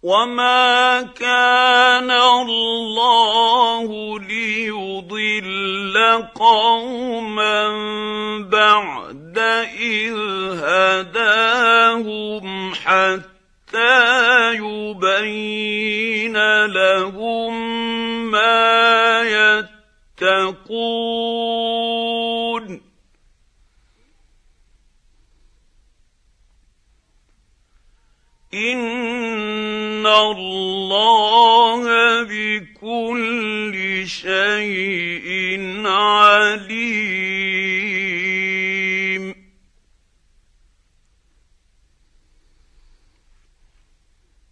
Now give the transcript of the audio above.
وما كان الله ليضل قوما بعد إذ هداهم حتى يبين لهم ما يتقون إن الله بكل شيء